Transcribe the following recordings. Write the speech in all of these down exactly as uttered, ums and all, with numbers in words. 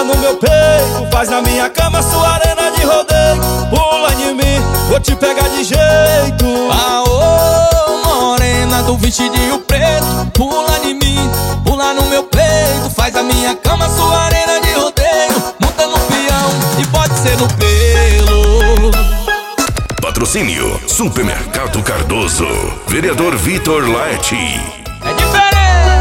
pula no meu peito, faz na minha cama sua arena de rodeio. Pula em mim, vou te pegar de jeito. Aô, morena do vestidinho preto, pula em mim, pula no meu peito, faz a minha cama sua arena de rodeio. Monta no peão e pode ser no pelo. Patrocínio Supermercado Cardoso. Vereador Vitor Laeti. É diferente.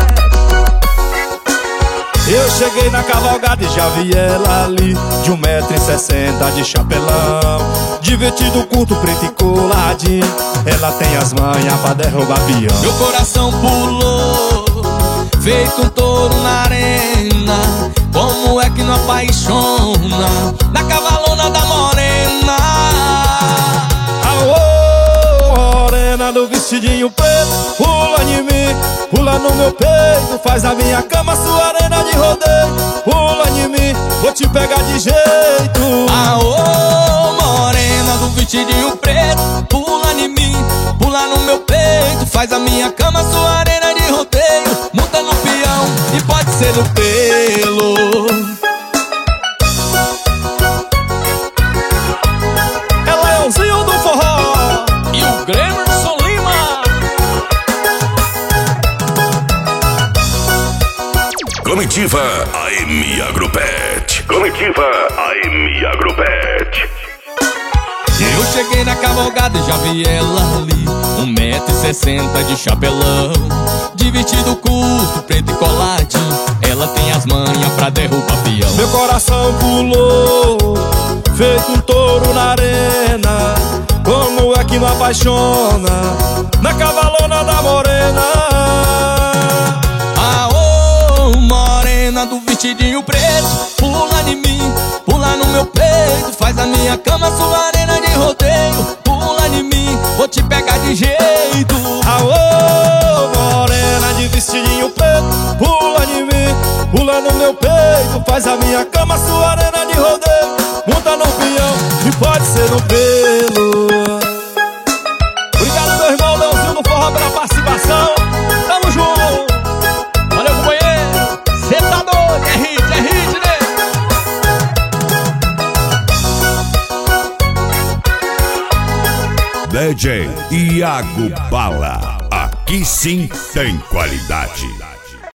Eu cheguei na cavalgada e já vi ela ali, de um metro e sessenta de chapelão, de vestido curto, preto e coladinho. Ela tem as manhas pra derrubar peão. Meu coração pulou, feito um touro na arena. Como é que não apaixona na cavalona da morena? Aô, morena do vestidinho preto, pula em mim, pula no meu peito, faz na minha cama sua arena de rodeio. Pula em mim, vou te pegar de jeito. Aô, morena do vestidinho preto, pula em mim, pula no meu peito, faz a minha cama sua arena de rodeio. Monta no peão e pode ser no pelo. É Leãozinho do forró E o Gremerson Lima. Comitiva A M Agropet. Comitiva A M Agropet. Eu cheguei na cavalgada e já vi ela ali, um metro e sessenta de chapelão, de vestido curto, preto e coladinho. Ela tem as manhas pra derrubar peão. Meu coração pulou, feito um touro na arena. Como é que não apaixona na cavalona da morena? Aô, morena do vestidinho preto, pula em mim, pula no meu peito, faz a minha cama sua arena de rodeio. Pula em mim, vou te pegar de jeito. Aô, morena de vestidinho preto, pula em mim, pula no meu peito, faz a minha cama sua arena de rodeio. Monta no peão e pode ser no pelo. Obrigado, meu irmão Leãozinho do forró, pela participação. Tamo junto. Valeu, companheiro. Cê tá doido, é hit, é hit, né? D J Iago Bala. Aqui sim tem qualidade.